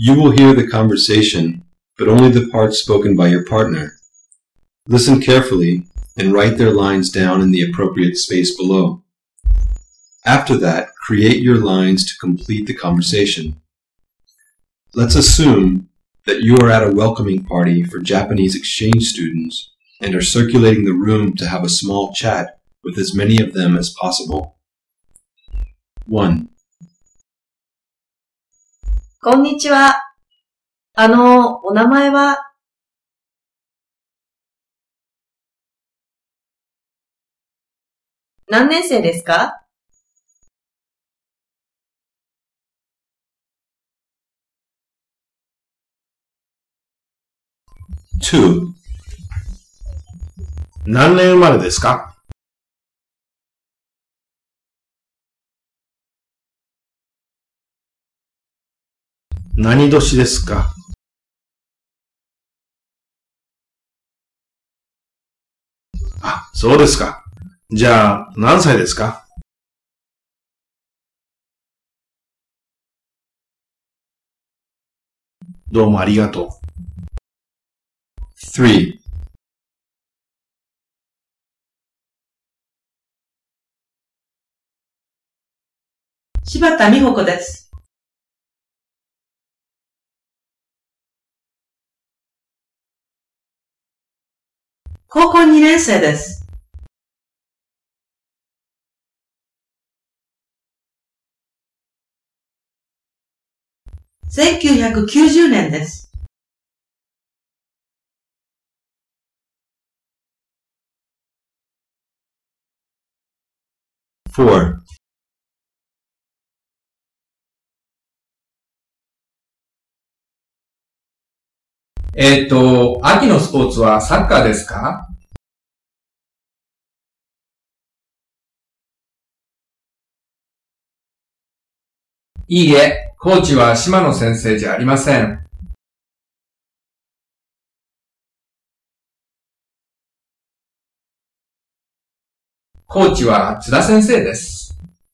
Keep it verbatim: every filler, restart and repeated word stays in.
You will hear the conversation, but only the parts spoken by your partner. Listen carefully and write their lines down in the appropriate space below. After that, create your lines to complete the conversation. Let's assume that you are at a welcoming party for Japanese exchange students and are circulating the room to have a small chat with as many of them as possible. one. こんにちは。あの、お名前は？何年生ですか？ two. 何年生まれですか？何年ですか？あ、そうですか。じゃあ、何歳ですか？どうもありがとう。 three. 柴田美穂子です。高校にねん生です。せんきゅうひゃくきゅうじゅうねんです。 four. えっと、秋のスポーツはサッカーですか？いいえ、コーチは島野先生じゃありません。コーチは津田先生です。